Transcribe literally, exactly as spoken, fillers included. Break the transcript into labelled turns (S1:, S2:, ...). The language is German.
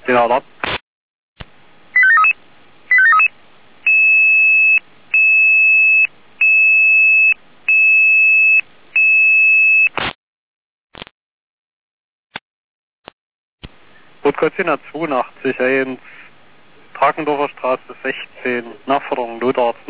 S1: Den Alarm. Rotgolzina zweiundachtzig eins, Drakendorfer Straße sechzehn, Nachforderung Notarzt.